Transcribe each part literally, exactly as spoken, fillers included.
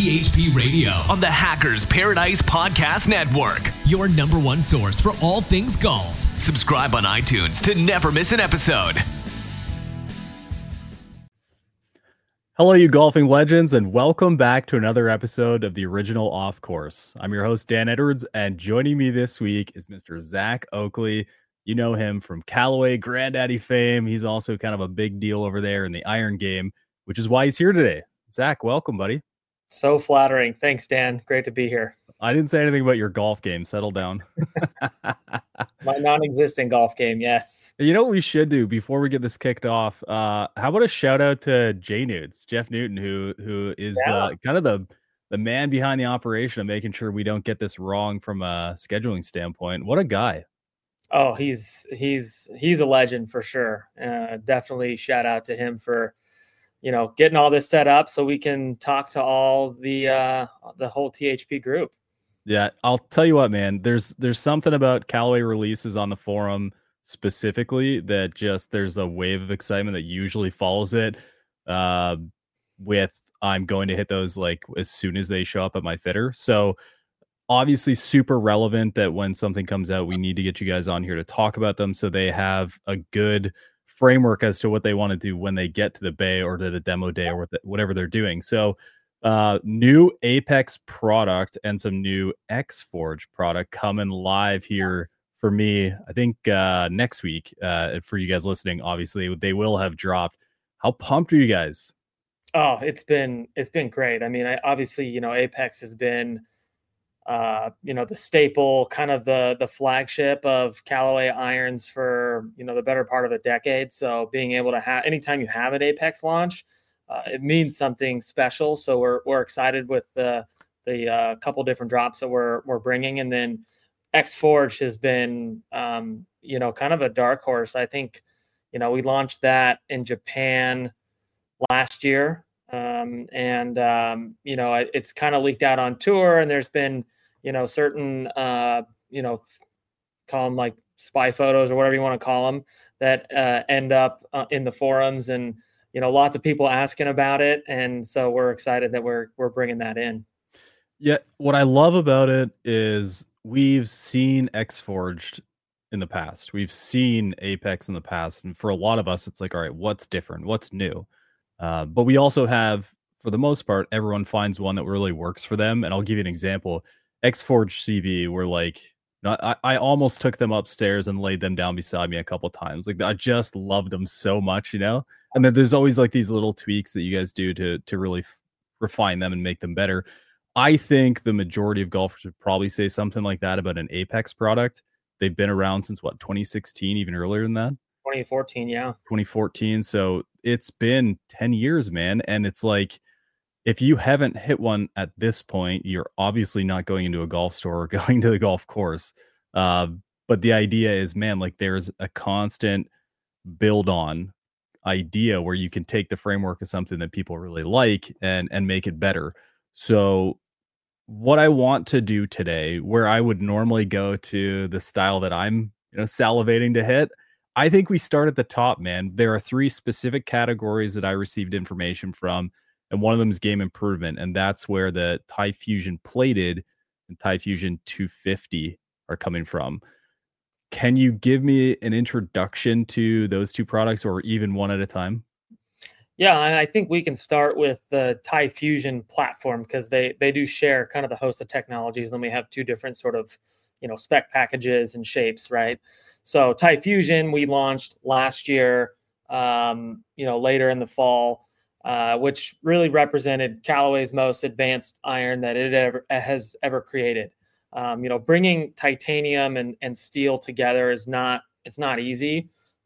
T H P Radio on the Hackers Paradise Podcast Network. Your number one source for all things golf. Subscribe on iTunes to never miss an episode. Hello, you golfing legends, and welcome back to another episode of the original Off Course. I'm your host, Dan Edwards, and joining me this week is Mister Zach Oakley. You know him from Callaway Granddaddy fame. He's also kind of a big deal over there in the iron game, which is why he's here today. Zach, welcome, buddy. So flattering. Thanks, Dan. Great to be here. I didn't say anything about your golf game. Settle down. My non-existent golf game, yes. You know what we should do before we get this kicked off? Uh, how about a shout out to J Nudes, Jeff Newton, who who is Yeah. uh, kind of the the man behind the operation of making sure we don't get this wrong from a scheduling standpoint. What a guy. Oh, he's he's he's a legend for sure. Uh, definitely shout out to him for, you know, getting all this set up so we can talk to all the uh, the whole T H P group. Yeah, I'll tell you what, man. There's there's something about Callaway releases on the forum specifically that just there's a wave of excitement that usually follows it. Uh, with I'm going to hit those like as soon as they show up at my fitter. So obviously super relevant that when something comes out, we need to get you guys on here to talk about them so they have a good framework as to what they want to do when they get to the bay or to the demo day or whatever they're doing. So uh, new Apex product and some new X-Forge product coming live here for me. I think uh, next week uh, for you guys listening, obviously they will have dropped. How pumped are you guys? Oh, it's been it's been great. I mean, I obviously, you know, Apex has been uh, you know, the staple, kind of the the flagship of Callaway irons for, you know, the better part of a decade. So being able to have, anytime you have an Apex launch, uh, it means something special. So we're we're excited with the the uh, couple different drops that we're we're bringing, and then X-Forge has been, um, you know, kind of a dark horse. I think, you know, we launched that in Japan last year. Um, and, um, you know, it, it's kind of leaked out on tour, and there's been, you know, certain, uh, you know, call them like spy photos or whatever you want to call them that uh, end up uh, in the forums, and, you know, lots of people asking about it. And so we're excited that we're, we're bringing that in. Yeah. What I love about it is we've seen X-Forged in the past. We've seen Apex in the past. And for a lot of us, it's like, all right, what's different? What's new? Uh, but we also have, for the most part, everyone finds one that really works for them. And I'll give you an example. X-Forge C B were like, I, I almost took them upstairs and laid them down beside me a couple times. Like, I just loved them so much, you know? And then there's always like these little tweaks that you guys do to, to really f- refine them and make them better. I think the majority of golfers would probably say something like that about an Apex product. They've been around since what, twenty sixteen, even earlier than that? twenty fourteen, yeah. twenty fourteen. So it's been ten years, man. And it's like, if you haven't hit one at this point, you're obviously not going into a golf store or going to the golf course. Uh, but the idea is, man, like there's a constant build on idea where you can take the framework of something that people really like and, and make it better. So what I want to do today, where I would normally go to the style that I'm, you know, salivating to hit, I think we start at the top, man. There are three specific categories that I received information from, and one of them is game improvement, and that's where the Ti-Fusion Plated and Ti-Fusion two fifty are coming from. Can you give me an introduction to those two products, or even one at a time? Yeah, and I think we can start with the Ti-Fusion platform, because they they do share kind of the host of technologies, and then we have two different sort of, you know, spec packages and shapes, right? So Ti-Fusion we launched last year, um, you know, later in the fall, uh, which really represented Callaway's most advanced iron that it ever has ever created. Um, you know, bringing titanium and, and steel together is not, it's not easy.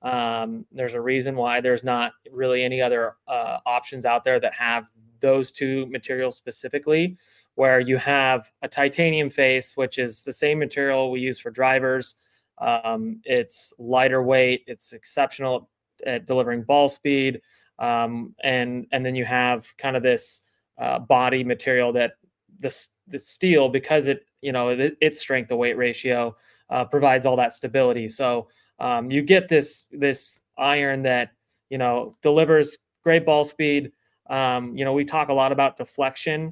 Um, there's a reason why there's not really any other uh, options out there that have those two materials specifically, where you have a titanium face, which is the same material we use for drivers. Um, it's lighter weight. It's exceptional at delivering ball speed. Um, and, and then you have kind of this uh, body material that the, the steel, because it, you know, it, its strength to weight ratio uh, provides all that stability. So um, you get this, this iron that, you know, delivers great ball speed. Um, you know, we talk a lot about deflection.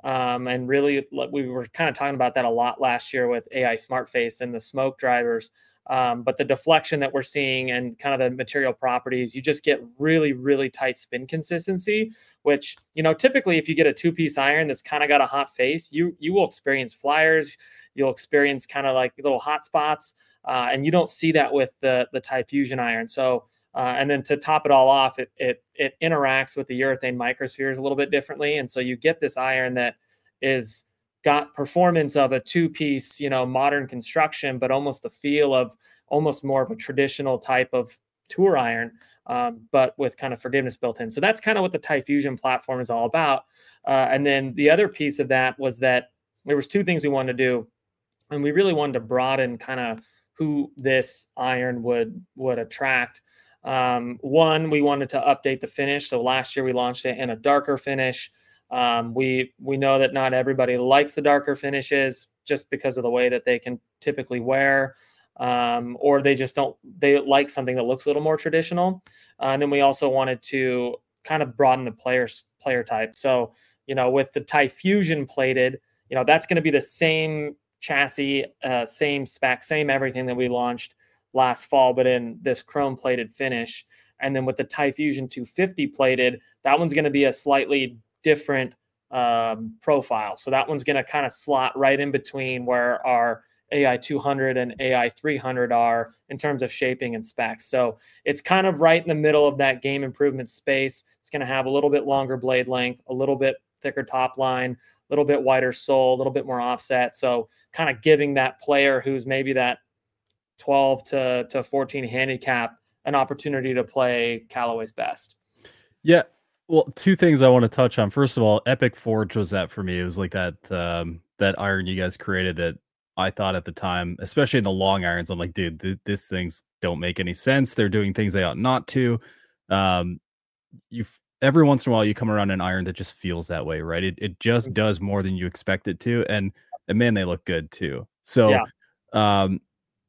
Um, and really, we were kind of talking about that a lot last year with A I SmartFace and the smoke drivers. Um, but the deflection that we're seeing and kind of the material properties, you just get really, really tight spin consistency, which, you know, typically if you get a two-piece iron that's kind of got a hot face, you you will experience flyers, you'll experience kind of like little hot spots, uh, and you don't see that with the, the Ti-Fusion iron. So, uh, and then to top it all off, it, it, it interacts with the urethane microspheres a little bit differently. And so you get this iron that is got performance of a two-piece, you know, modern construction, but almost the feel of almost more of a traditional type of tour iron, um, but with kind of forgiveness built in. So that's kind of what the Ti-Fusion platform is all about. Uh, and then the other piece of that was that there was two things we wanted to do, and we really wanted to broaden kind of who this iron would would attract. Um, one, we wanted to update the finish. So last year we launched it in a darker finish. Um, we we know that not everybody likes the darker finishes just because of the way that they can typically wear, um, or they just don't, they like something that looks a little more traditional. Uh, and then we also wanted to kind of broaden the players player type. So, you know, with the Ti-Fusion plated, you know, that's going to be the same chassis, uh, same spec, same everything that we launched last fall, but in this chrome plated finish. And then with the Ti-Fusion two fifty plated, that one's going to be a slightly different um, profile. So that one's going to kind of slot right in between where our A I two hundred and A I three hundred are in terms of shaping and specs. So it's kind of right in the middle of that game improvement space. It's going to have a little bit longer blade length, a little bit thicker top line, a little bit wider sole, a little bit more offset. So kind of giving that player who's maybe that twelve to fourteen handicap an opportunity to play Callaway's best. Yeah. Well, two things I want to touch on. First of all, Epic Forge was that for me. It was like that um, that iron you guys created that I thought at the time, especially in the long irons, I'm like, dude, th- these things don't make any sense. They're doing things they ought not to. Um, you every once in a while you come around an iron that just feels that way, right? It it just does more than you expect it to, and and man, they look good too. So, Yeah. um,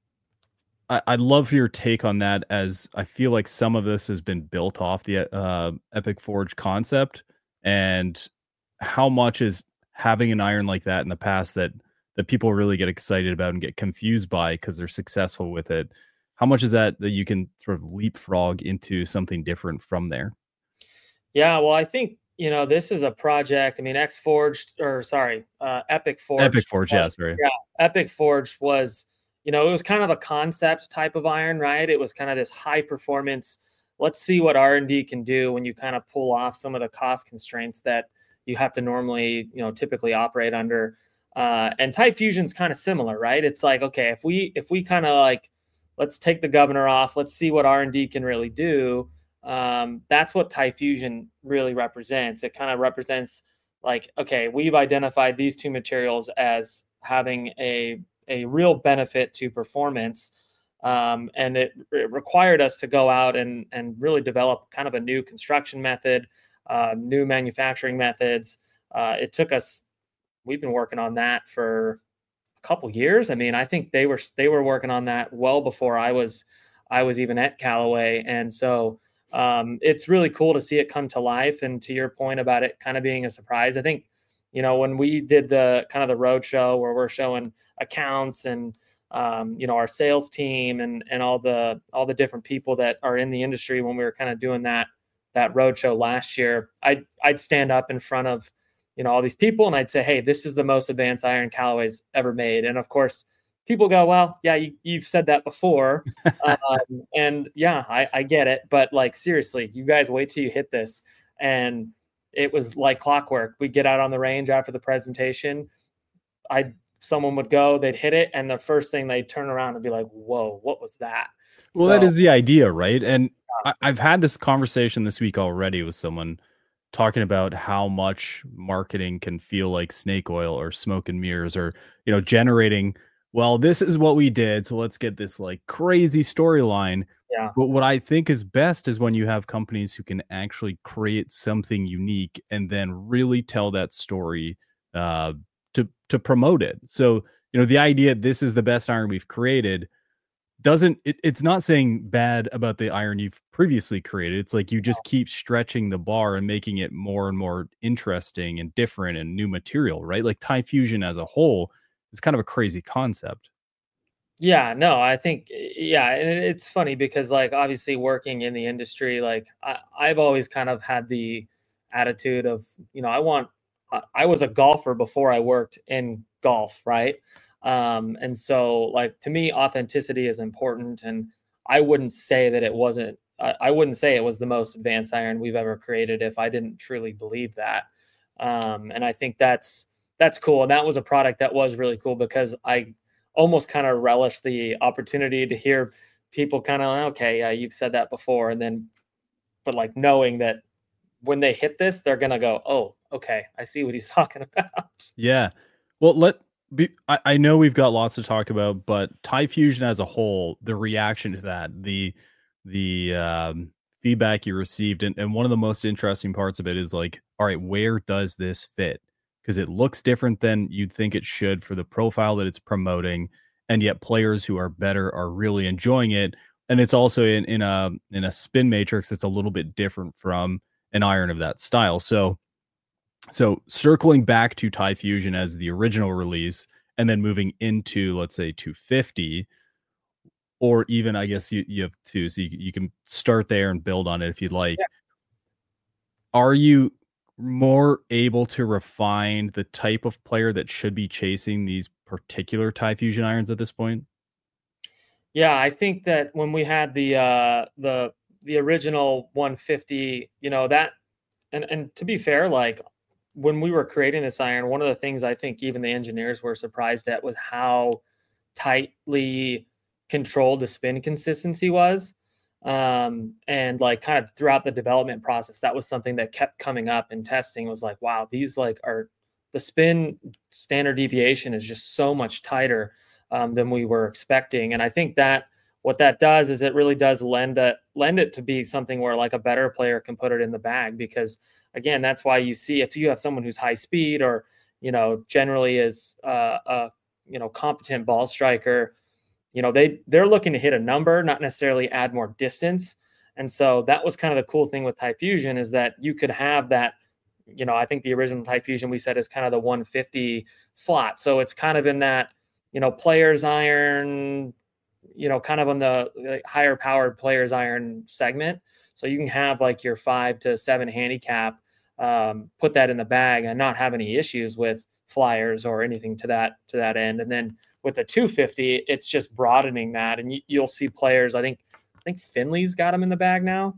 I, I'd love your take on that, as I feel like some of this has been built off the uh, Epic Forge concept, and how much is having an iron like that in the past that that people really get excited about and get confused by because they're successful with it. How much is that that you can sort of leapfrog into something different from there? Yeah, well, I think, you know, this is a project. I mean, X Forged, or sorry, uh, Epic Forge. Epic Forge, yeah, sorry. Yeah, Epic Forge was, you know, it was kind of a concept type of iron, right? It was kind of this high performance. Let's see what R and D can do when you kind of pull off some of the cost constraints that you have to normally, you know, typically operate under. Uh, and Ti-Fusion's kind of similar, right? It's like, okay, if we if we kind of like, let's take the governor off, let's see what R and D can really do. Um, that's what Ti-Fusion really represents. It kind of represents like, okay, we've identified these two materials as having a a real benefit to performance. Um, and it, it required us to go out and, and really develop kind of a new construction method, uh, new manufacturing methods. Uh, it took us, we've been working on that for a couple years. I mean, I think they were, they were working on that well before I was, I was even at Callaway. And so um, it's really cool to see it come to life. And to your point about it kind of being a surprise, I think, you know, when we did the kind of the road show where we're showing accounts and, um, you know, our sales team and, and all the, all the different people that are in the industry, when we were kind of doing that, that road show last year, I'd, I'd stand up in front of, you know, all these people and I'd say, hey, this is the most advanced iron Callaway's ever made. And of course, people go, well, yeah, you, you've said that before. um, and yeah, I, I get it. But like, seriously, you guys wait till you hit this. And it was like clockwork. We'd get out on the range after the presentation. I someone would go, they'd hit it, and the first thing they'd turn around and be like, whoa, what was that? Well, So, that is the idea, right? And I, I've had this conversation this week already with someone talking about how much marketing can feel like snake oil or smoke and mirrors, or, you know, generating, well, this is what we did, so let's get this like crazy storyline. yeah, But what I think is best is when you have companies who can actually create something unique and then really tell that story uh, to to promote it. So, you know, the idea, this is the best iron we've created, doesn't it, it's not saying bad about the iron you've previously created. It's like you just keep stretching the bar and making it more and more interesting and different and new material, right? Like Thai fusion as a whole is kind of a crazy concept. Yeah, no, I think yeah, and it- it's funny because like obviously working in the industry, like I, I've always kind of had the attitude of, you know, I want I I was a golfer before I worked in golf, right? Um, and so like to me, authenticity is important, and I wouldn't say that it wasn't. I I wouldn't say it was the most advanced iron we've ever created if I didn't truly believe that. Um, and I think that's that's cool, and that was a product that was really cool because I almost kind of relish the opportunity to hear people kind of, okay, yeah, you've said that before. And then, but like knowing that when they hit this, they're going to go, oh, okay, I see what he's talking about. Yeah. Well, let be, I, I know we've got lots to talk about, but Thai fusion as a whole, the reaction to that, the the um, feedback you received, and, and one of the most interesting parts of it is like, all right, where does this fit? Because it looks different than you'd think it should for the profile that it's promoting, and yet players who are better are really enjoying it. And it's also in, in a in a spin matrix that's a little bit different from an iron of that style. So so circling back to Thai Fusion as the original release, and then moving into, let's say, two fifty, or even I guess you, you have two, so you, you can start there and build on it if you'd like. Yeah. Are you more able to refine the type of player that should be chasing these particular Thai Fusion irons at this point? Yeah, I think that when we had the uh, the the original one fifty, you know that, and and to be fair, like when we were creating this iron, one of the things I think even the engineers were surprised at was how tightly controlled the spin consistency was. Um, and like kind of throughout the development process, that was something that kept coming up in testing was like, wow, these like are the spin standard deviation is just so much tighter um, than we were expecting. And I think that what that does is it really does lend it, lend it to be something where like a better player can put it in the bag, because again, that's why you see if you have someone who's high speed or, you know, generally is uh, a, you know, competent ball striker, you know, they they're looking to hit a number, not necessarily add more distance. And so that was kind of the cool thing with Thai Fusion is that you could have that, you know, I think the original Thai Fusion we said is kind of the one fifty slot. So it's kind of in that, you know, player's iron, you know, kind of on the like, higher powered player's iron segment. So you can have like your five to seven handicap, um, put that in the bag and not have any issues with flyers or anything to that to that end. And then with the two fifty, it's just broadening that, and you, you'll see players. I think I think Finley's got him in the bag now,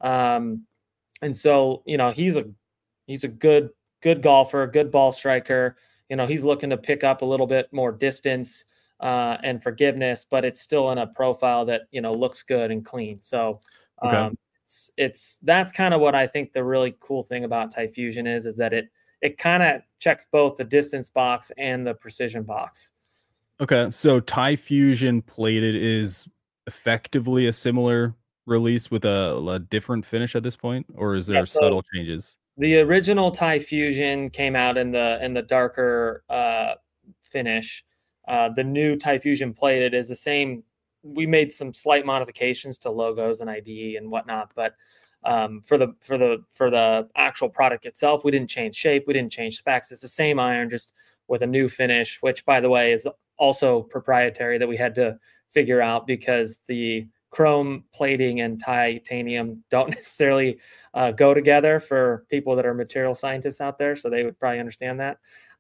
um, and so you know he's a he's a good good golfer, good ball striker. You know he's looking to pick up a little bit more distance uh, and forgiveness, but it's still in a profile that you know looks good and clean. So um, Okay. it's it's that's kind of what I think the really cool thing about Thai Fusion is is that it it kind of checks both the distance box and the precision box. Okay, so Thai Fusion plated is effectively a similar release with a, a different finish at this point, or is Yeah, there so subtle changes? the original Thai Fusion came out in the in the darker uh, finish. Uh, the new Thai Fusion plated is the same. We made some slight modifications to logos and I D and whatnot, but um, for the for the for the actual product itself, we didn't change shape, we didn't change specs. It's the same iron, just with a new finish, which by the way is also proprietary that we had to figure out because the chrome plating and titanium don't necessarily uh, go together for people that are material scientists out there. So they would probably understand that.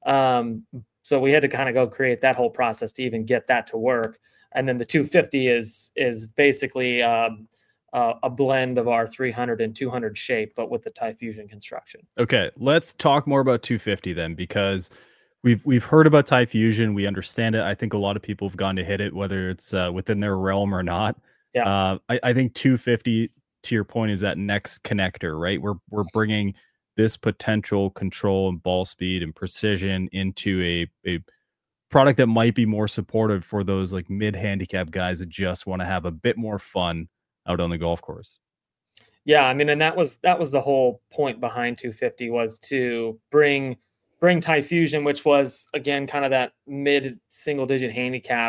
Um, so we had to kind of go create that whole process to even get that to work. And then the two fifty is is basically um, uh, a blend of our three hundred and two hundred shape, but with the Thai Fusion construction. Okay, let's talk more about two fifty then, because we've we've heard about Thai Fusion, we understand it. I think a lot of people have gone to hit it, whether it's uh, within their realm or not. Yeah. Uh, I, I think two fifty, to your point, is that next connector, right? We're we're bringing this potential control and ball speed and precision into a a product that might be more supportive for those like mid handicap guys that just want to have a bit more fun out on the golf course. Yeah, I mean, and that was that was the whole point behind two fifty was to bring bring Thai Fusion, which was again kind of that mid single digit handicap,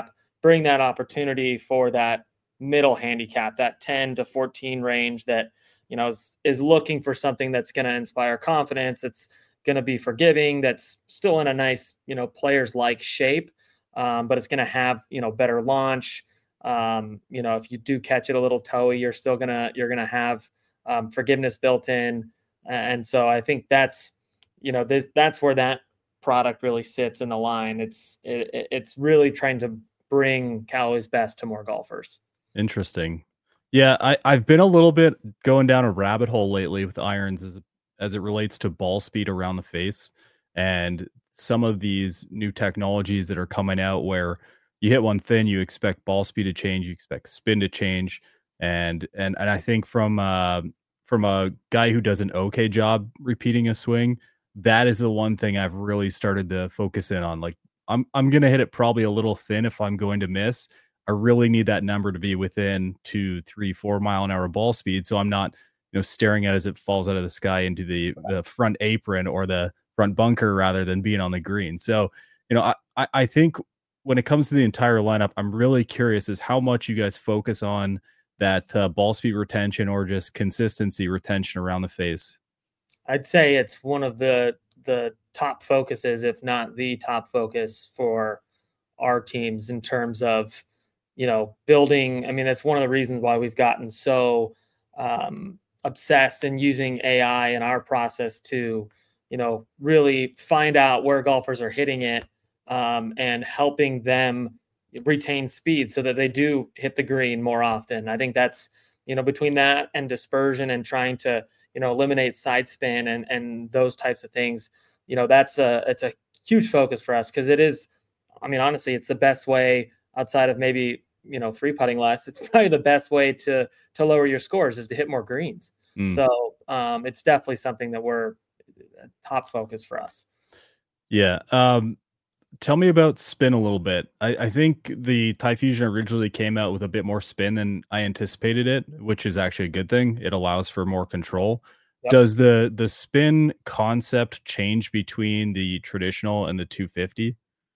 bring that opportunity for that middle handicap, that ten to fourteen range that, you know, is, is looking for something that's going to inspire confidence. It's going to be forgiving. That's still in a nice, you know, players like shape, um, but it's going to have, you know, better launch. Um, you know, if you do catch it a little toey, you're still gonna, you're going to have um, forgiveness built in. And so I think that's, you know, this, that's where that product really sits in the line. It's, it, it's really trying to bring Callaway's best to more golfers. Interesting. Yeah, I, I've been a little bit going down a rabbit hole lately with irons as as it relates to ball speed around the face and some of these new technologies that are coming out where you hit one thin, you expect ball speed to change, you expect spin to change. And and and I think from uh, from a guy who does an okay job repeating a swing, that is the one thing I've really started to focus in on. Like I'm I'm gonna hit it probably a little thin if I'm going to miss. I really need that number to be within two, three, four mile an hour ball speed. So I'm not, you know, staring at it as it falls out of the sky into the, the front apron or the front bunker rather than being on the green. So, you know, I, I think when it comes to the entire lineup, I'm really curious as how much you guys focus on that uh, ball speed retention or just consistency retention around the face. I'd say it's one of the, the top focuses, if not the top focus for our teams in terms of, you know, building. I mean, that's one of the reasons why we've gotten so um, obsessed in using A I in our process to, you know, really find out where golfers are hitting it um, and helping them retain speed so that they do hit the green more often. I think that's, you know, between that and dispersion and trying to, you know, eliminate side spin and, and those types of things, you know, that's a, it's a huge focus for us because it is, I mean, honestly, it's the best way outside of maybe, you know, three putting less. It's probably the best way to, to lower your scores is to hit more greens. Mm. So um, it's definitely something that we're a top focus for us. Yeah. Um, tell me about spin a little bit. I, I think the Typhusion originally came out with a bit more spin than I anticipated it, which is actually a good thing. It allows for more control. Yep. Does the, the spin concept change between the traditional and the two fifty?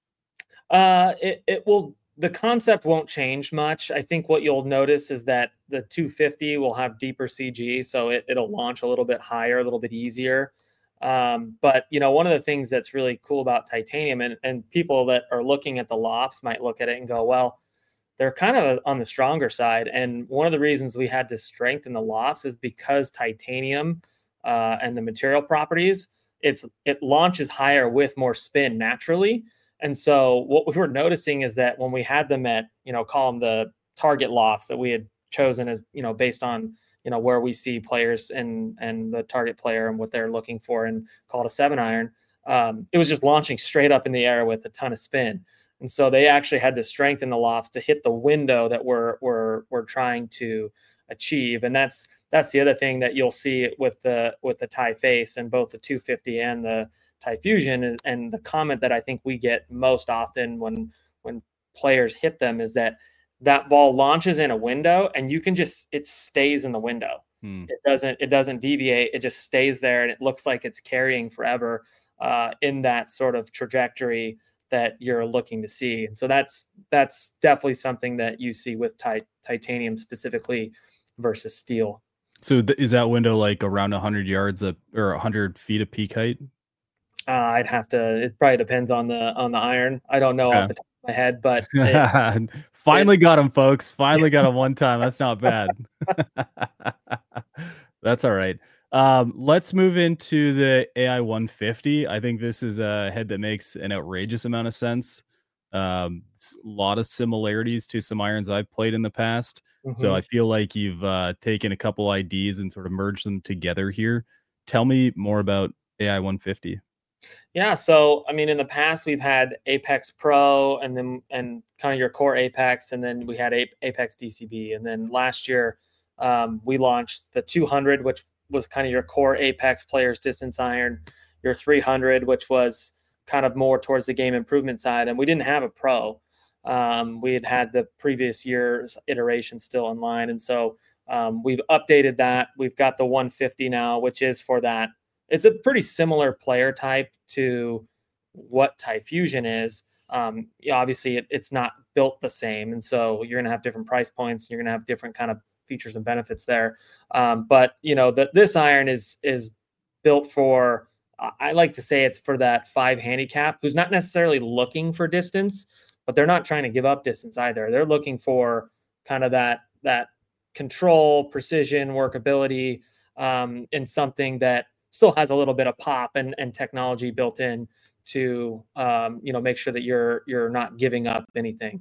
Uh, it, it will, the concept won't change much. I think what you'll notice is that the two fifty will have deeper C G, so it, it'll launch a little bit higher, a little bit easier. Um, but, you know, one of the things that's really cool about titanium, and, and people that are looking at the lofts might look at it and go, well, they're kind of on the stronger side. And one of the reasons we had to strengthen the lofts is because titanium uh, and the material properties, it's it launches higher with more spin naturally. And so what we were noticing is that when we had them at, you know, call them the target lofts that we had chosen as, you know, based on, you know, where we see players and, and the target player and what they're looking for and call it a seven iron, um, it was just launching straight up in the air with a ton of spin. And so they actually had to strengthen the lofts to hit the window that we're, we're, we're trying to achieve. And that's, that's the other thing that you'll see with the, with the Ty Face and both the two fifty and the Typhusion is, and the comment that I think we get most often when when players hit them is that that ball launches in a window and you can just, it stays in the window. Hmm. It doesn't it doesn't deviate. It just stays there and it looks like it's carrying forever uh, in that sort of trajectory that you're looking to see. And so that's that's definitely something that you see with ti- titanium specifically versus steel. So th- is that window like around one hundred yards up or one hundred feet of peak height? Uh, I'd have to. It probably depends on the on the iron. I don't know okay. off the top of my head, but it, finally it, got him, folks. Finally got him one time. That's not bad. That's all right. Um, let's move into the A I one fifty. I think this is a head that makes an outrageous amount of sense. Um, a lot of similarities to some irons I've played in the past. Mm-hmm. So I feel like you've uh, taken a couple I Ds and sort of merged them together here. Tell me more about A I one fifty. Yeah. So, I mean, in the past we've had Apex Pro and then, and kind of your core Apex, and then we had Apex D C B. And then last year um, we launched the two hundred, which was kind of your core Apex players distance iron, your three hundred, which was kind of more towards the game improvement side. And we didn't have a pro. Um, we had had the previous year's iteration still in line. And so um, we've updated that. We've got the one fifty now, which is for that. It's a pretty similar player type to what Typhusion is, um, yeah, obviously it, it's not built the same. And so you're going to have different price points. You're going to have different kind of features and benefits there. Um, but, you know, that this iron is, is built for, I like to say it's for that five handicap who's not necessarily looking for distance, but they're not trying to give up distance either. They're looking for kind of that, that control, precision, workability, um, and something that still has a little bit of pop and, and technology built in to, um, you know, make sure that you're, you're not giving up anything.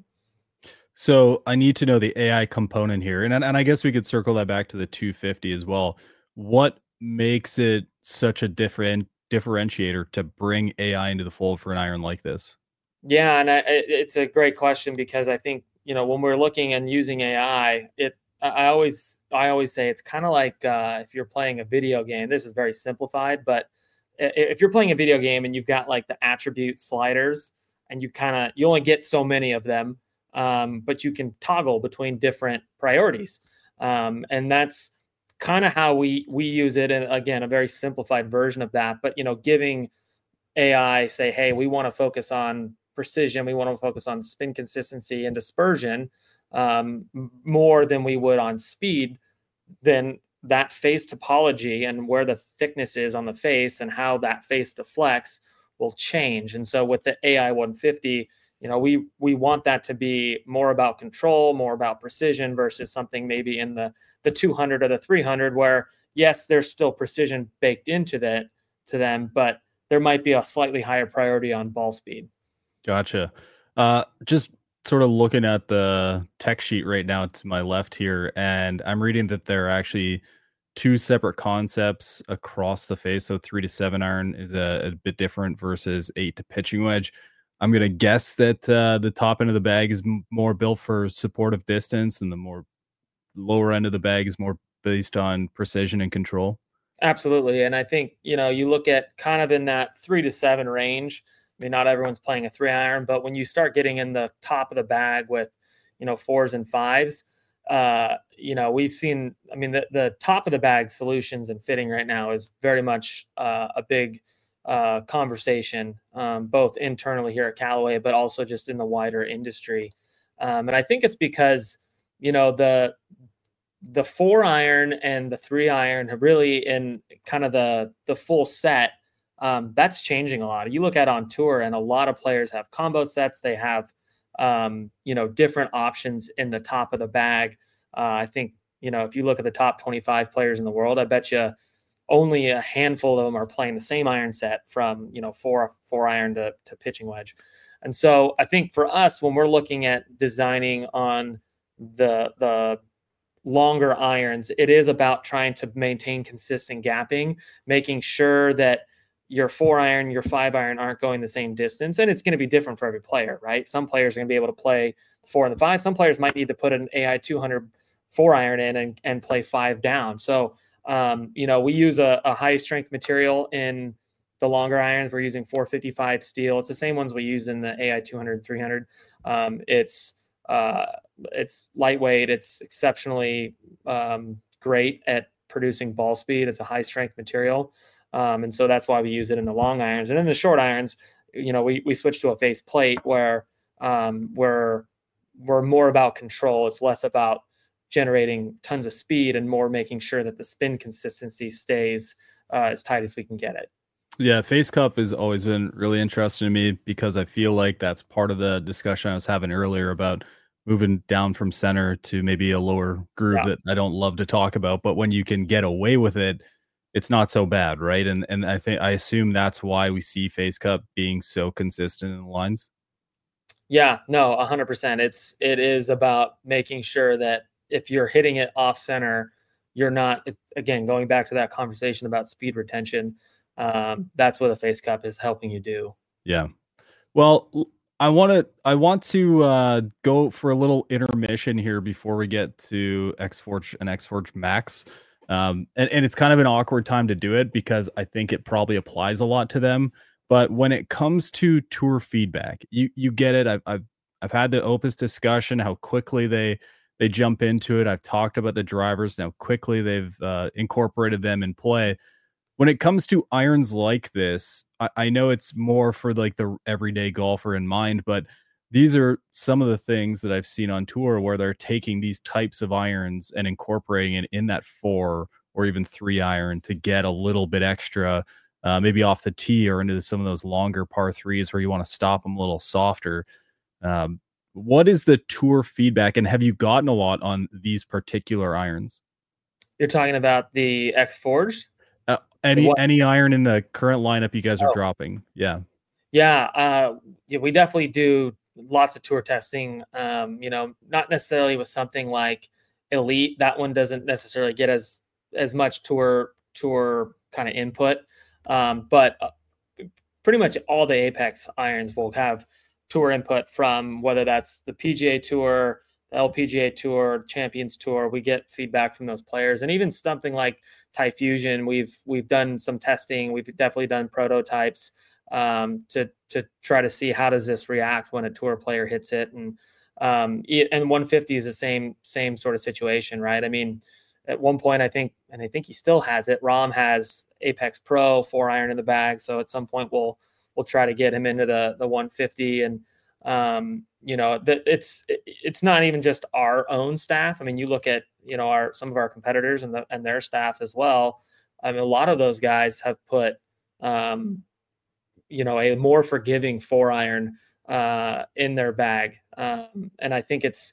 So I need to know the A I component here. And, and I guess we could circle that back to the two fifty as well. What makes it such a different differentiator to bring A I into the fold for an iron like this? Yeah. And I, it's a great question because I think, you know, when we're looking and using A I, it, I always, I always say it's kind of like uh, if you're playing a video game. This is very simplified, but if you're playing a video game and you've got like the attribute sliders and you kind of, you only get so many of them, um, but you can toggle between different priorities. Um, and that's kind of how we, we use it. And again, a very simplified version of that, but, you know, giving A I say, hey, we want to focus on precision. We want to focus on spin consistency and dispersion um, more than we would on speed, then that face topology and where the thickness is on the face and how that face deflects will change. And so with the A I one fifty, you know, we we want that to be more about control, more about precision versus something maybe in the the two hundred or the three hundred where yes, there's still precision baked into that to them, but there might be a slightly higher priority on ball speed. Gotcha. Uh, just sort of looking at the tech sheet right now to my left here, and I'm reading that there are actually two separate concepts across the face. So three to seven iron is a, a bit different versus eight to pitching wedge. I'm going to guess that uh, the top end of the bag is m- more built for supportive distance and the more lower end of the bag is more based on precision and control. Absolutely. And I think, you know, you look at kind of in that three to seven range. I mean, not everyone's playing a three iron, but when you start getting in the top of the bag with, you know, fours and fives, uh, you know, we've seen, I mean, the, the top of the bag solutions and fitting right now is very much uh, a big uh, conversation, um, both internally here at Callaway, but also just in the wider industry. Um, and I think it's because, you know, the, the four iron and the three iron have really in kind of the, the full set. Um, that's changing a lot. You look at on tour and a lot of players have combo sets. They have, um, you know, different options in the top of the bag. Uh, I think, you know, if you look at the top twenty-five players in the world, I bet you only a handful of them are playing the same iron set from, you know, four, four iron to, to pitching wedge. And so I think for us, when we're looking at designing on the, the longer irons, it is about trying to maintain consistent gapping, making sure that your four iron, your five iron aren't going the same distance. And it's going to be different for every player, right? Some players are going to be able to play the four and the five. Some players might need to put an A I two hundred four iron in and, and play five down. So, um, you know, we use a, a high strength material in the longer irons. We're using four fifty-five steel. It's the same ones we use in the A I two hundred, three hundred. Um, it's, uh, it's lightweight. It's exceptionally um, great at producing ball speed. It's a high strength material. Um, and so that's why we use it in the long irons. And in the short irons, you know, we we switch to a face plate where um, we're we're more about control. It's less about generating tons of speed and more making sure that the spin consistency stays uh, as tight as we can get it. Yeah, face cup has always been really interesting to me because I feel like that's part of the discussion I was having earlier about moving down from center to maybe a lower groove yeah. that I don't love to talk about. But when you can get away with it, it's not so bad, right? And and I think I assume that's why we see face cup being so consistent in the lines. Yeah, no, a hundred percent. It's it is about making sure that if you're hitting it off center, you're not again going back to that conversation about speed retention. Um, that's what a face cup is helping you do. Yeah. Well, I want to I want to uh, go for a little intermission here before we get to X-Forge and X-Forge Max. Um, and, and it's kind of an awkward time to do it because I think it probably applies a lot to them. But when it comes to tour feedback, you you get it. I've I've, I've had the Opus discussion, how quickly they they jump into it. I've talked about the drivers and how quickly they've uh, incorporated them in play. when it comes to irons like this, I, I know it's more for like the everyday golfer in mind, but these are some of the things that I've seen on tour where they're taking these types of irons and incorporating it in that four or even three iron to get a little bit extra, uh, maybe off the tee or into some of those longer par threes where you want to stop them a little softer. Um, what is the tour feedback, and have you gotten a lot on these particular irons? You're talking about the X Forged? Uh, any any iron in the current lineup you guys are oh. dropping? Yeah. Yeah, uh, yeah, we definitely do lots of tour testing. Um, you know, not necessarily with something like Elite. That one doesn't necessarily get as as much tour tour kind of input. Um, but uh, pretty much all the Apex irons will have tour input from whether that's the P G A Tour, the L P G A Tour, Champions Tour. We get feedback from those players, and even something like Tyfusion. We've we've done some testing. We've definitely done prototypes um, to to try to see how does this react when a tour player hits it, and um, and one fifty is the same same sort of situation, right? I mean, at one point, I think, and I think he still has it. Rahm has Apex Pro four iron in the bag, so at some point we'll we'll try to get him into the the one fifty, and um, you know that it's it's not even just our own staff. I mean, you look at you know our some of our competitors and the, and their staff as well. I mean, a lot of those guys have put um, you know a more forgiving four iron uh, in their bag, um, and I think it's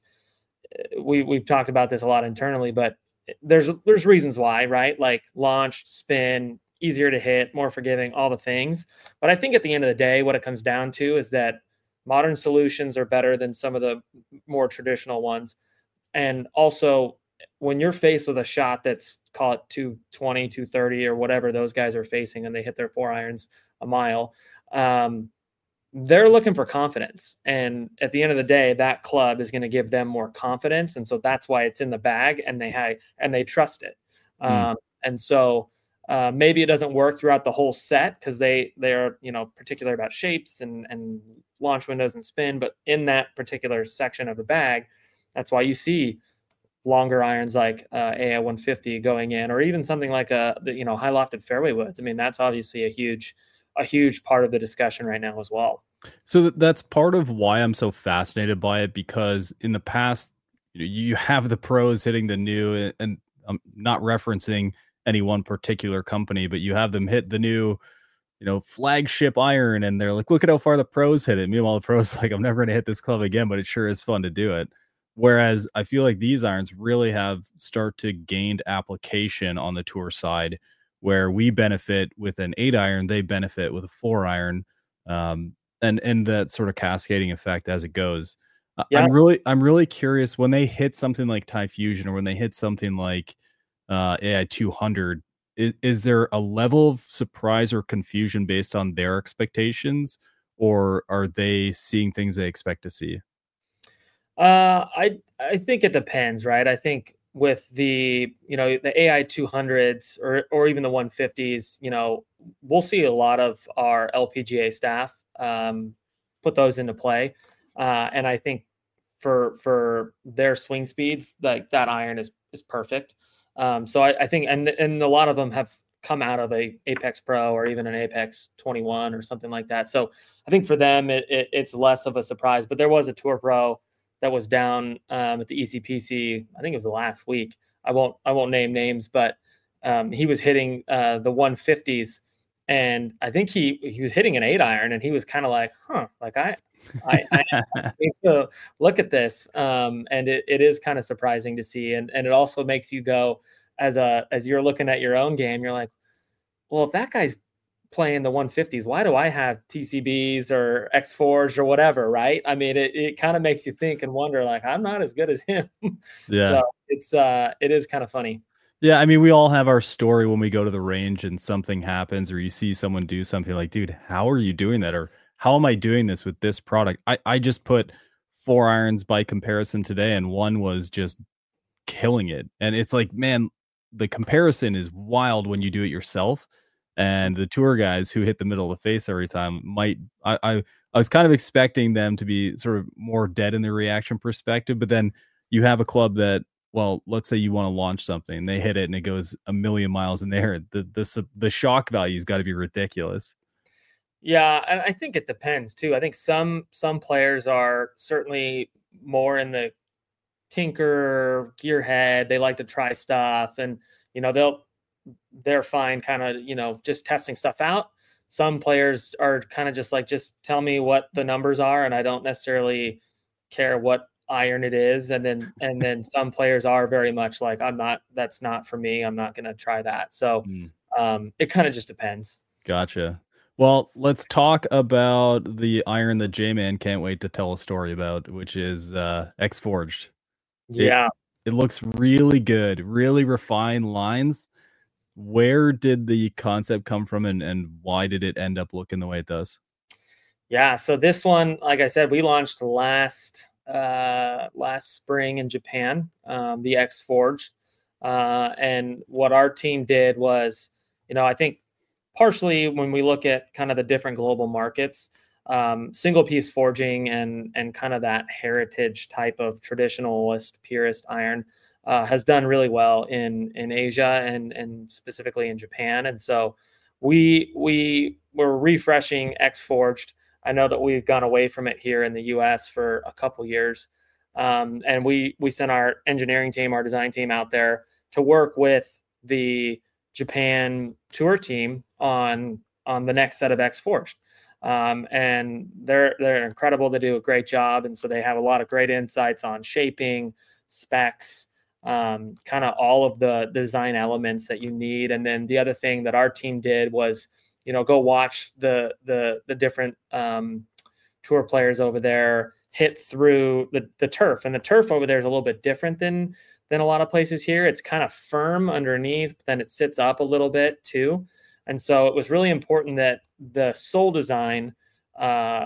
we we've talked about this a lot internally, but there's there's reasons why, right? Like launch, spin, easier to hit, more forgiving, all the things. But I think at the end of the day, what it comes down to is that modern solutions are better than some of the more traditional ones. And also, when you're faced with a shot that's, call it two twenty, two thirty, or whatever those guys are facing, and they hit their four irons a mile, um, they're looking for confidence. And at the end of the day, that club is going to give them more confidence. And so that's why it's in the bag, and they have, and they trust it. Mm. Um, and so uh, maybe it doesn't work throughout the whole set because they, they're, you know, particular about shapes and, and launch windows and spin, but in that particular section of the bag, that's why you see longer irons like uh, A I one fifty going in, or even something like a, the, you know, high lofted fairway woods. I mean, that's obviously a huge, a huge part of the discussion right now as well. So that's part of why I'm so fascinated by it, because in the past, you know, you have the pros hitting the new, and I'm not referencing any one particular company, but you have them hit the new, you know, flagship iron, and they're like, look at how far the pros hit it. Meanwhile, the pros like, I'm never going to hit this club again, but it sure is fun to do it. Whereas I feel like these irons really have start to gained application on the tour side, where we benefit with an eight iron, they benefit with a four iron, um, and and that sort of cascading effect as it goes. Yeah. I'm really I'm really curious when they hit something like Tyfusion, or when they hit something like uh, A I two hundred. Is, is there a level of surprise or confusion based on their expectations, or are they seeing things they expect to see? Uh, I I think it depends, right? I think with the, you know, the A I two hundreds or or even the one fifties, you know, we'll see a lot of our L P G A staff um, put those into play. Uh, and I think for for their swing speeds, like that iron is is perfect. Um, so I, I think, and and a lot of them have come out of a Apex Pro or even an Apex twenty-one or something like that. So I think for them, it, it it's less of a surprise. But there was a Tour Pro that was down um, at the E C P C. I think it was the last week. I won't I won't name names, but um, he was hitting uh, the one fifties, and I think he he was hitting an eight iron, and he was kind of like, huh, like I. I, I need to look at this, um, and it, it is kind of surprising to see, and and it also makes you go as a as you're looking at your own game, you're like, well, if that guy's playing the one fifties, why do I have T C Bs or X fours or whatever, right? I mean, it, it kind of makes you think and wonder, like, I'm not as good as him. Yeah. So it's uh it is kind of funny. Yeah, I mean, we all have our story when we go to the range and something happens, or you see someone do something like, dude, how are you doing that? Or how am I doing this with this product? I, I just put four irons by comparison today, and one was just killing it. And it's like, man, the comparison is wild when you do it yourself. And the tour guys who hit the middle of the face every time might, I, I, I was kind of expecting them to be sort of more dead in their reaction perspective, but then you have a club that well, let's say you want to launch something, they hit it and it goes a million miles in the air. The the s- the shock value's got to be ridiculous. Yeah, and I think it depends too. I think some some players are certainly more in the tinker gearhead. They like to try stuff, and you know they'll they're fine, kind of you know just testing stuff out. Some players are kind of just like, just tell me what the numbers are, and I don't necessarily care what iron it is. And then and then some players are very much like, I'm not. That's not for me. I'm not going to try that. So Mm, um, it kind of just depends. gotcha. Well, let's talk about the iron that J-Man can't wait to tell a story about, which is uh, X Forged. It Yeah. it looks really good, really refined lines. Where did the concept come from, and and why did it end up looking the way it does? Yeah, so this one, like I said, we launched last uh, last spring in Japan, um, the X Forged, uh, and what our team did was, you know, I think partially when we look at kind of the different global markets, um, single piece forging and and kind of that heritage type of traditionalist purist iron uh, has done really well in in Asia and and specifically in Japan, and so we we were refreshing X Forged. I know that we've gone away from it here in the U S for a couple years, um, and we we sent our engineering team, our design team out there to work with the Japan tour team on on the next set of X Forged, um, and they're they're incredible. They do a great job, and so they have a lot of great insights on shaping, specs, um, kind of all of the design elements that you need. And then the other thing that our team did was, you know, go watch the the the different um, tour players over there hit through the the turf, and the turf over there is a little bit different than than a lot of places here. It's kind of firm underneath, but then it sits up a little bit too. And so it was really important that the sole design, uh,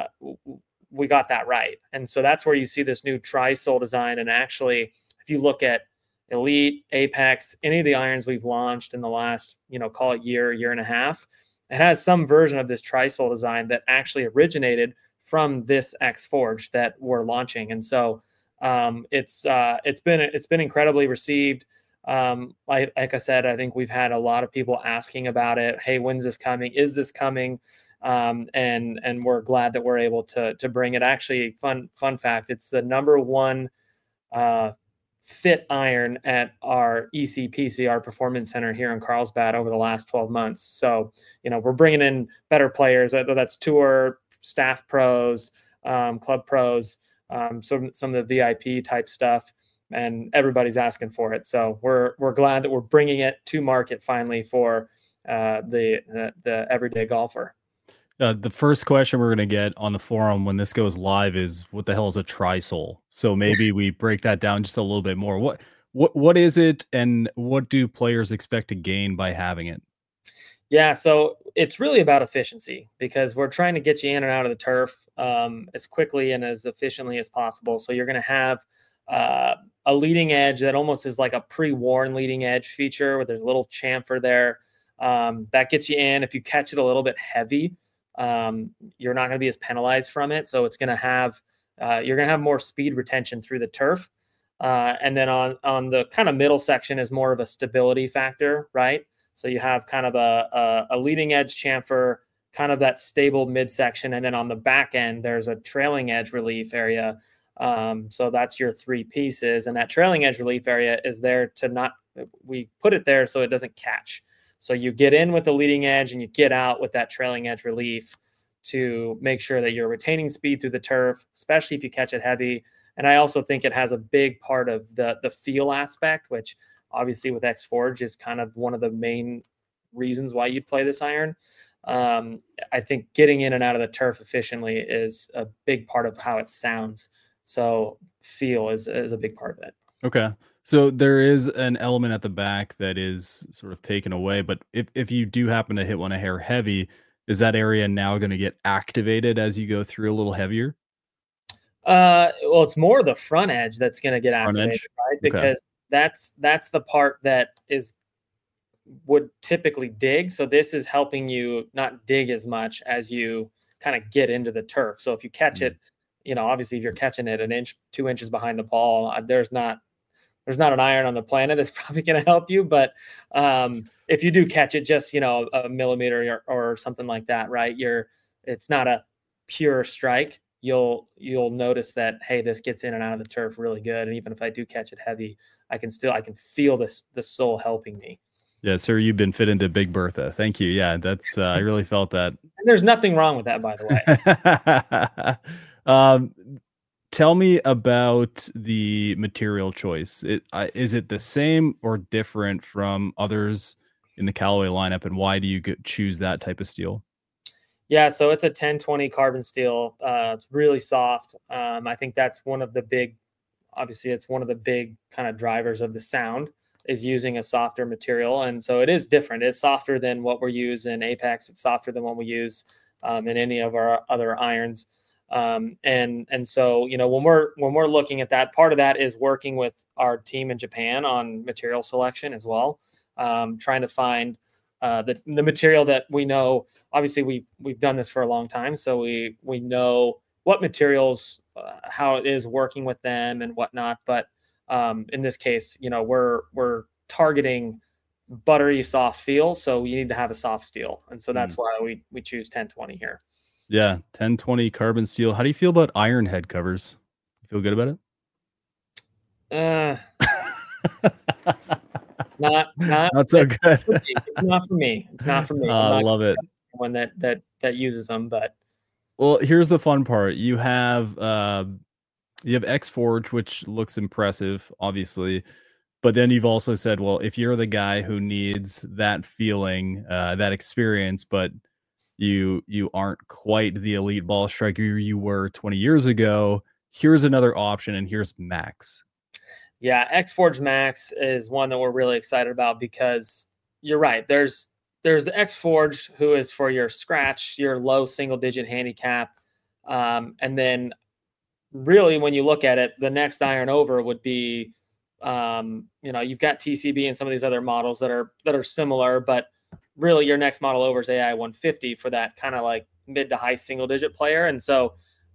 we got that right. And so that's where you see this new tri-sole design. And actually, if you look at Elite, Apex, any of the irons we've launched in the last, you know, call it year, year and a half, it has some version of this tri-sole design that actually originated from this X Forge that we're launching. And so um, it's uh, it's been it's been incredibly received. Um, like, like I said, I think we've had a lot of people asking about it. Hey, when's this coming? Is this coming? Um, and and we're glad that we're able to to bring it. Actually, fun fun fact: it's the number one uh, fit iron at our E C P C, our performance center here in Carlsbad, over the last twelve months. So you know we're bringing in better players. Whether that's tour staff pros, um, club pros, um, some some of the V I P type stuff, and everybody's asking for it. So we're we're glad that we're bringing it to market finally for uh, the, the the everyday golfer. Uh, the first question we're going to get on the forum when this goes live is, what the hell is a tri-sole? So maybe we break that down just a little bit more. What what what is it, and what do players expect to gain by having it? Yeah, so it's really about efficiency, because we're trying to get you in and out of the turf um, as quickly and as efficiently as possible. So you're going to have uh, a leading edge that almost is like a pre-worn leading edge feature, where there's a little chamfer there um, that gets you in. If you catch it a little bit heavy, um, you're not going to be as penalized from it. So it's going to have uh, you're going to have more speed retention through the turf. Uh, and then on on the kind of middle section is more of a stability factor, right? So you have kind of a, a, a leading edge chamfer, kind of that stable midsection. And then on the back end, there's a trailing edge relief area. Um, so that's your three pieces. And that trailing edge relief area is there to not, we put it there so it doesn't catch. So you get in with the leading edge and you get out with that trailing edge relief to make sure that you're retaining speed through the turf, especially if you catch it heavy. And I also think it has a big part of the the feel aspect, which obviously with X Forge is kind of one of the main reasons why you'd play this iron. Um, I think getting in and out of the turf efficiently is a big part of how it sounds. So feel is, is a big part of it. Okay. So there is an element at the back that is sort of taken away, but if, if you do happen to hit one a hair heavy, is that area now going to get activated as you go through a little heavier? Uh, well, it's more the front edge that's going to get Front activated, edge? right? Okay. Because that's that's the part that is would typically dig. So this is helping you not dig as much as you kind of get into the turf. So if you catch Mm. it, you know, obviously if you're catching it an inch, two inches behind the ball, uh, there's not there's not an iron on the planet that's probably going to help you. But um, if you do catch it just, you know, a millimeter or, or something like that, right, you're, it's not a pure strike. You'll, you'll notice that, hey, this gets in and out of the turf really good. And even if I do catch it heavy, I can still, I can feel this, the sole helping me. Yeah, sir, you've been fit into Big Bertha. Thank you. Yeah, that's, uh, I really felt that. And there's nothing wrong with that, by the way. um, tell me about the material choice. It, uh, is it the same or different from others in the Callaway lineup, and why do you get, choose that type of steel? Yeah, so it's a ten twenty carbon steel. Uh, it's really soft. Um, I think that's one of the big, obviously, it's one of the big kind of drivers of the sound, is using a softer material. And so it is different. It's softer than what we use in Apex. It's softer than what we use um, in any of our other irons. Um, and, and so, you know, when we're, when we're looking at that, part of that is working with our team in Japan on material selection as well. Um, trying to find uh, the, the material that we know. Obviously we've, we've done this for a long time. So we, we know what materials, uh, how it is working with them and whatnot. But Um, in this case, you know, we're, we're targeting buttery soft feel. So you need to have a soft steel. And so that's mm. why we, we choose ten twenty here. Yeah. ten twenty carbon steel. How do you feel about iron head covers? You feel good about it? Uh, not, not, not so good. It's not for me. It's not for me. I uh, love it. One that, that, that uses them, but. Well, here's the fun part. You have, uh, You have X-Forge, which looks impressive, obviously. But then you've also said, well, if you're the guy who needs that feeling, uh, that experience, but you you aren't quite the elite ball striker you were twenty years ago, here's another option, and here's Max. Yeah, X-Forge Max is one that we're really excited about because you're right. There's there's the X-Forge, who is for your scratch, your low single-digit handicap, um, and then really, when you look at it, the next iron over would be, um, you know, you've got T C B and some of these other models that are that are similar, but really your next model over is A I one fifty for that kind of like mid to high single digit player. And so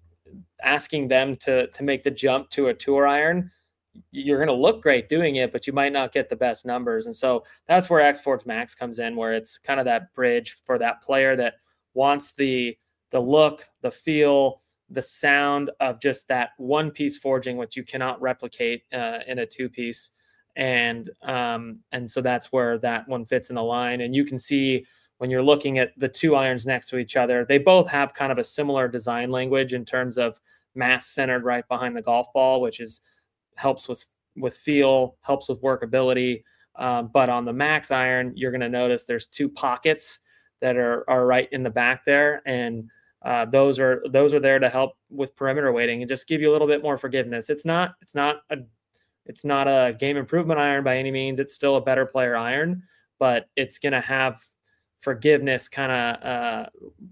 asking them to to make the jump to a tour iron, you're going to look great doing it, but you might not get the best numbers. And so that's where X-Forge Max comes in, where it's kind of that bridge for that player that wants the the look, the feel, the sound of just that one piece forging, which you cannot replicate uh, in a two piece. And, um, and so that's where that one fits in the line. And you can see when you're looking at the two irons next to each other, they both have kind of a similar design language in terms of mass centered right behind the golf ball, which is helps with, with feel, helps with workability. Um, but on the Max iron, you're going to notice there's two pockets that are, are right in the back there. And, Uh, those are those are there to help with perimeter weighting and just give you a little bit more forgiveness. It's not it's not a it's not a game improvement iron by any means. It's still a better player iron, but it's going to have forgiveness kind of uh,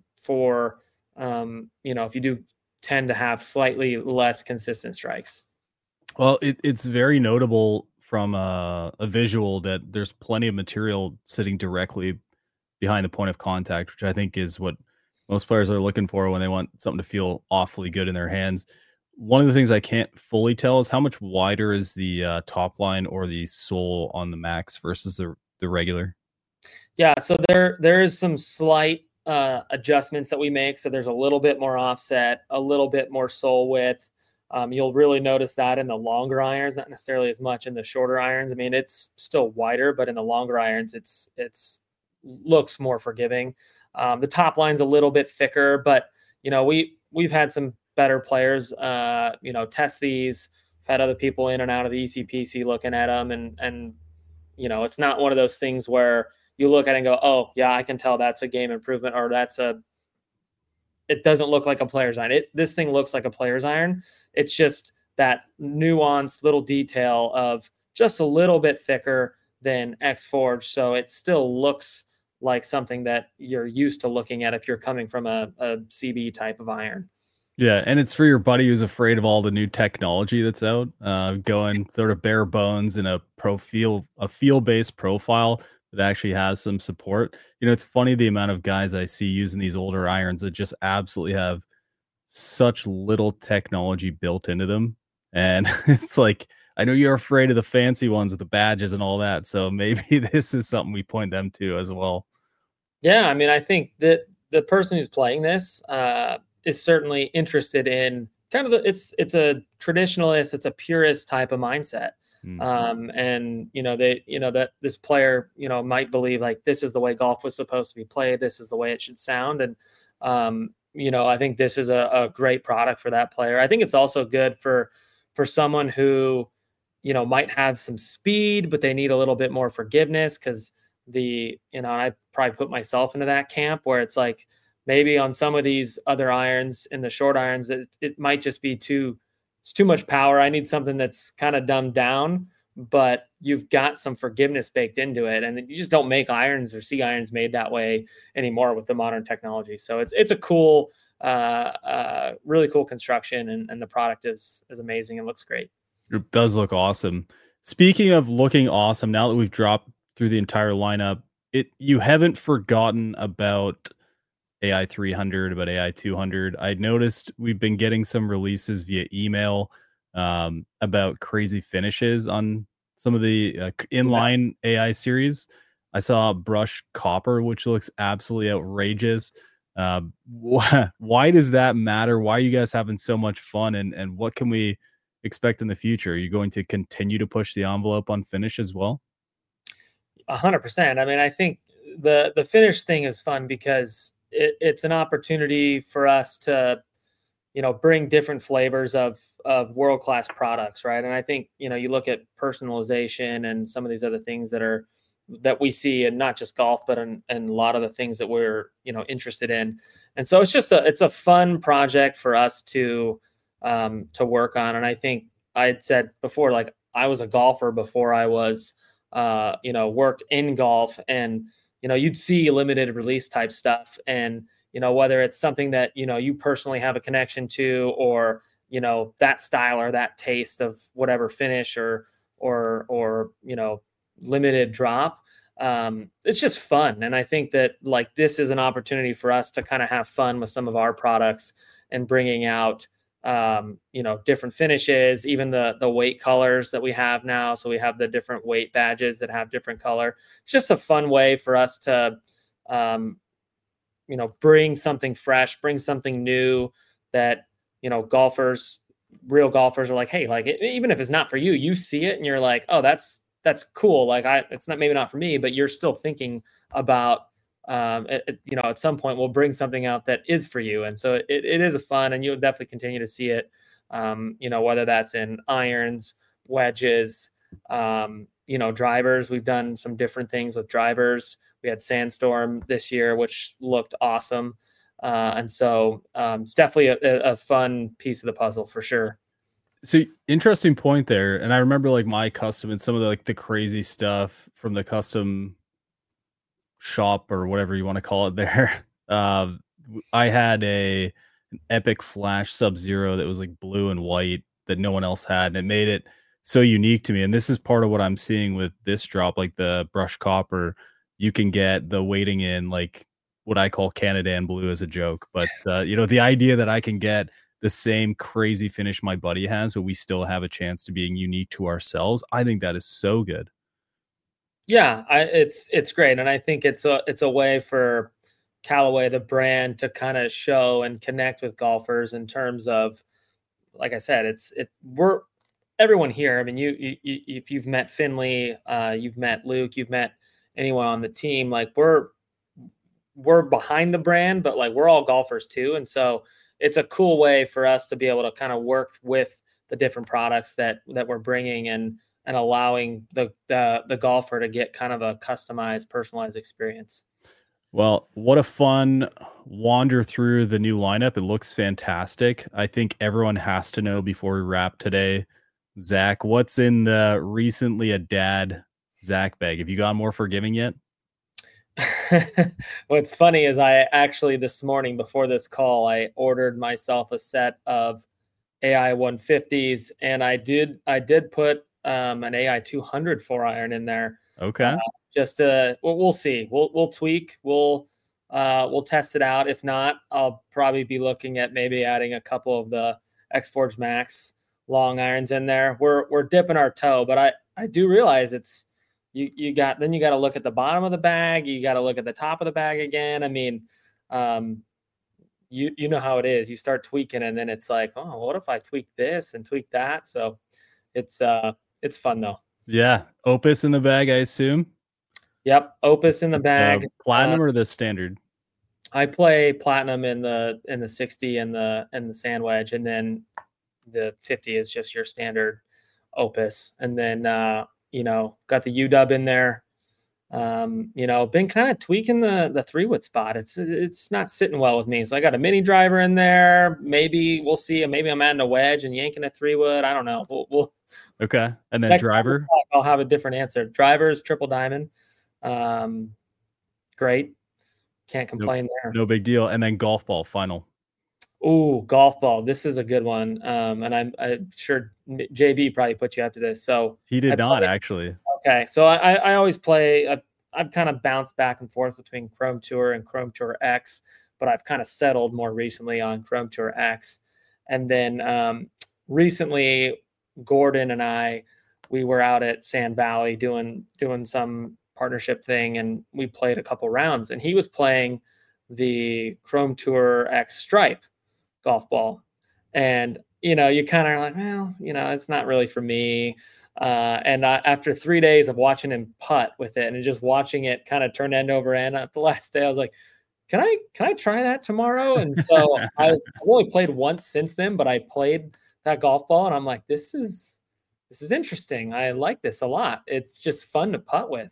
for um, you know, if you do tend to have slightly less consistent strikes. Well, it, it's very notable from a, a visual that there's plenty of material sitting directly behind the point of contact, which I think is what most players are looking for when they want something to feel awfully good in their hands. One of the things I can't fully tell is how much wider is the uh, top line or the sole on the Max versus the the regular. Yeah, so there there is some slight uh, adjustments that we make. So there's a little bit more offset, a little bit more sole width. Um, you'll really notice that in the longer irons, not necessarily as much in the shorter irons. I mean, it's still wider, but in the longer irons, it's it's looks more forgiving. Um, the top line's a little bit thicker, but you know, we we've had some better players, uh, you know, test these. We've had other people in and out of the E C P C looking at them, and and you know, it's not one of those things where you look at it and go, oh yeah, I can tell that's a game improvement, or that's a. It doesn't look like a player's iron. It this thing looks like a player's iron. It's just that nuanced little detail of just a little bit thicker than X-Forge, so it still looks like something that you're used to looking at if you're coming from a, a C B type of iron. Yeah, and it's for your buddy who's afraid of all the new technology that's out, uh, going sort of bare bones in a pro feel, a feel-based profile that actually has some support. You know, it's funny the amount of guys I see using these older irons that just absolutely have such little technology built into them. And it's like, I know you're afraid of the fancy ones with the badges and all that, so maybe this is something we point them to as well. Yeah, I mean, I think that the person who's playing this uh, is certainly interested in kind of the, it's it's a traditionalist, it's a purist type of mindset. Mm. Um, and you know, they, you know, that this player, you know, might believe like this is the way golf was supposed to be played, this is the way it should sound. And um, you know, I think this is a, a great product for that player. I think it's also good for for someone who, you know, might have some speed, but they need a little bit more forgiveness because the, you know, and I probably put myself into that camp where it's like maybe on some of these other irons in the short irons, it, it might just be too, it's too much power. I need something that's kind of dumbed down, but you've got some forgiveness baked into it. And you just don't make irons or sea irons made that way anymore with the modern technology. So it's, it's a cool, uh, uh, really cool construction, and, and the product is, is amazing and looks great. It does look awesome. Speaking of looking awesome, now that we've dropped through the entire lineup, it you haven't forgotten about A I three hundred, about A I two hundred. I noticed we've been getting some releases via email um, about crazy finishes on some of the uh, inline yeah. A I series. I saw Brush Copper, which looks absolutely outrageous. Uh, wh- why does that matter? Why are you guys having so much fun? And, and what can we expect in the future? Are you going to continue to push the envelope on finish as well? A hundred percent. I mean, I think the, the finish thing is fun because it, it's an opportunity for us to, you know, bring different flavors of, of world-class products. Right. And I think, you know, you look at personalization and some of these other things that are, that we see, and not just golf, but in, in a lot of the things that we're, you know, interested in. And so it's just a, it's a fun project for us to, um, to work on. And I think I had said before, like I was a golfer before I was, uh, you know, worked in golf, and, you know, you'd see limited release type stuff. And, you know, whether it's something that, you know, you personally have a connection to, or, you know, that style or that taste of whatever finish or, or, or, you know, limited drop. Um, it's just fun. And I think that like, this is an opportunity for us to kind of have fun with some of our products and bringing out, um, you know, different finishes, even the, the weight colors that we have now. So we have the different weight badges that have different color. It's just a fun way for us to, um, you know, bring something fresh, bring something new that, you know, golfers, real golfers are like, hey, like it, even if it's not for you, you see it and you're like, oh, that's, that's cool. Like I, it's not, maybe not for me, but you're still thinking about, um, it, it, you know, at some point we'll bring something out that is for you. And so it, it is a fun, and you'll definitely continue to see it, um, you know, whether that's in irons, wedges, um, you know, drivers. We've done some different things with drivers. We had Sandstorm this year, which looked awesome. Uh, and so um, it's definitely a, a fun piece of the puzzle for sure. So interesting point there. And I remember like my custom and some of the, like the crazy stuff from the custom shop or whatever you want to call it there. Uh, I had a an epic flash Sub-Zero that was like blue and white that no one else had. And it made it so unique to me. And this is part of what I'm seeing with this drop, like the Brush Copper. You can get the weighting in like what I call Canada and blue as a joke. But, uh, you know, the idea that I can get the same crazy finish my buddy has, but we still have a chance to being unique to ourselves, I think that is so good. Yeah, I, it's it's great, and I think it's a it's a way for Callaway, the brand, to kind of show and connect with golfers in terms of, like I said, it's it we're everyone here. I mean, you, you, you if you've met Finley, uh, you've met Luke, you've met anyone on the team, like we're we're behind the brand, but like we're all golfers too, and so it's a cool way for us to be able to kind of work with the different products that that we're bringing, and and allowing the, the the golfer to get kind of a customized, personalized experience. Well, what a fun wander through the new lineup. It looks fantastic. I think everyone has to know before we wrap today, Zach, what's in the recently a dad Zach bag? Have you got more forgiving yet? What's funny is I actually this morning before this call, I ordered myself a set of A I one fifties, and I did I did put um, an A I two hundred four iron in there. Okay. Uh, just to, we'll, we'll see. We'll we'll tweak. We'll uh, we'll test it out. If not, I'll probably be looking at maybe adding a couple of the X-Forge Max long irons in there. We're we're dipping our toe, but I I do realize it's you you got then you got to look at the bottom of the bag, you got to look at the top of the bag again. I mean, um, you you know how it is. You start tweaking, and then it's like, oh, what if I tweak this and tweak that? So it's uh it's fun though. Yeah, Opus in the bag, I assume. Yep, Opus in the bag. Uh, platinum uh, or the standard? I play platinum in the in the sixty and the and the sand wedge, and then the fifty is just your standard Opus. And then uh, you know, got the U-dub in there. Um, you know, been kind of tweaking the the three wood spot. It's it's not sitting well with me. So I got a mini driver in there. Maybe we'll see. Maybe I'm adding a wedge and yanking a three wood. I don't know. We'll, we'll okay. And then driver. I'll have a different answer. Drivers, triple diamond. Um, great. Can't complain no, there. No big deal. And then golf ball final. Ooh, golf ball. This is a good one. Um, and I'm, I'm sure J B probably put you up to this. So he did I not play, actually. Okay. So I, I always play, I've, I've kind of bounced back and forth between Chrome Tour and Chrome Tour X, but I've kind of settled more recently on Chrome Tour X. And then um, recently, Gordon and I, we were out at Sand Valley doing, doing some partnership thing, and we played a couple rounds, and he was playing the Chrome Tour X Stripe golf ball. And, you know, you kind of are like, well, you know, it's not really for me. Uh, and I, after three days of watching him putt with it and just watching it kind of turn end over end, the last day I was like, can I, can I try that tomorrow? And so I've only played once since then, but I played that golf ball and I'm like, this is, this is interesting. I like this a lot. It's just fun to putt with.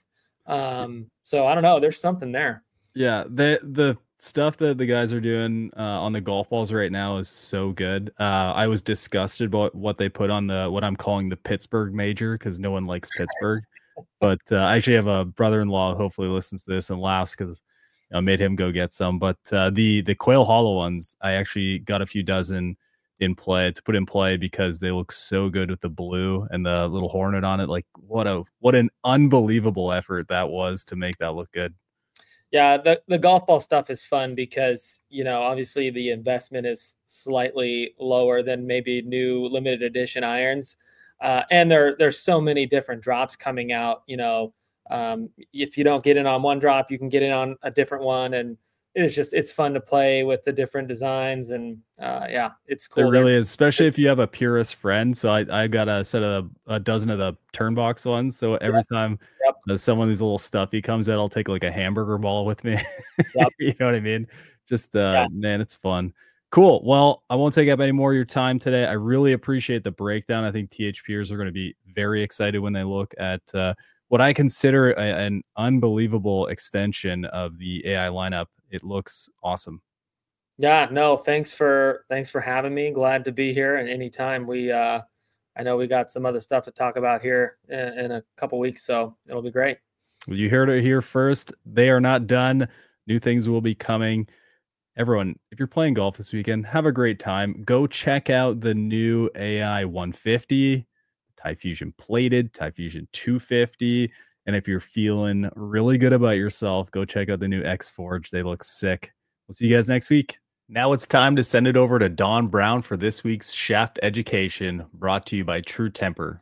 Um, so I don't know. There's something there. Yeah. The, the stuff that the guys are doing uh, on the golf balls right now is so good. Uh, I was disgusted about what they put on the, what I'm calling the Pittsburgh major, because no one likes Pittsburgh. But uh, I actually have a brother-in-law who hopefully listens to this and laughs because I made him go get some. But uh, the the Quail Hollow ones, I actually got a few dozen in play to put in play because they look so good with the blue and the little hornet on it. Like what a what an unbelievable effort that was to make that look good. Yeah, the, the golf ball stuff is fun because, you know, obviously the investment is slightly lower than maybe new limited edition irons. Uh, and there there's so many different drops coming out. You know, um, if you don't get in on one drop, you can get in on a different one. And it's just, it's fun to play with the different designs. And uh, yeah, it's cool. It really is, especially if you have a purist friend. So I, I got a set of a dozen of the Turnbox ones. So every yep. time yep. uh, someone who's a little stuffy comes out, I'll take like a hamburger ball with me. Yep. You know what I mean? Just, uh, yeah. man, it's fun. Cool. Well, I won't take up any more of your time today. I really appreciate the breakdown. I think T H Pers are going to be very excited when they look at uh, what I consider a, an unbelievable extension of the A I lineup. It looks awesome. Yeah, no, thanks for, thanks for having me. Glad to be here. And anytime we, uh, I know we got some other stuff to talk about here in, in a couple weeks, so it'll be great. Well, you heard it here first. They are not done. New things will be coming. Everyone, if you're playing golf this weekend, have a great time. Go check out the new A I one fifty, Tyfusion Plated, Tyfusion two fifty. And if you're feeling really good about yourself, go check out the new X-Forge. They look sick. We'll see you guys next week. Now it's time to send it over to Don Brown for this week's Shaft Education, brought to you by True Temper.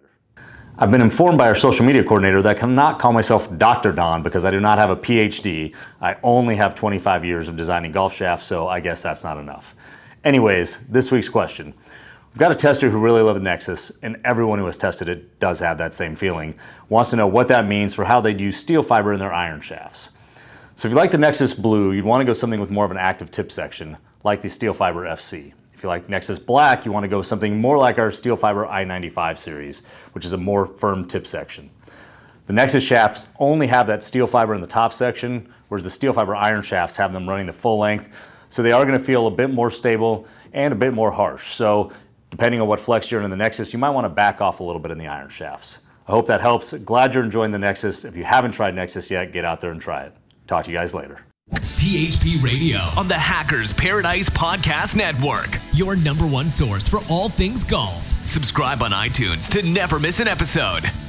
I've been informed by our social media coordinator that I cannot call myself Doctor Don because I do not have a P H D. I only have twenty-five years of designing golf shafts, so I guess that's not enough. Anyways, this week's question. We've got a tester who really loved the Nexus, and everyone who has tested it does have that same feeling. Wants to know what that means for how they'd use steel fiber in their iron shafts. So if you like the Nexus Blue, you'd want to go something with more of an active tip section, like the Steel Fiber F C. If you like Nexus Black, you want to go something more like our Steel Fiber I ninety-five series, which is a more firm tip section. The Nexus shafts only have that steel fiber in the top section, whereas the Steel Fiber iron shafts have them running the full length, so they are going to feel a bit more stable and a bit more harsh. So depending on what flex you're in the Nexus, you might want to back off a little bit in the iron shafts. I hope that helps. Glad you're enjoying the Nexus. If you haven't tried Nexus yet, get out there and try it. Talk to you guys later. T H P Radio, On the Hackers Paradise Podcast Network. your number one source for all things golf. Subscribe on iTunes to never miss an episode.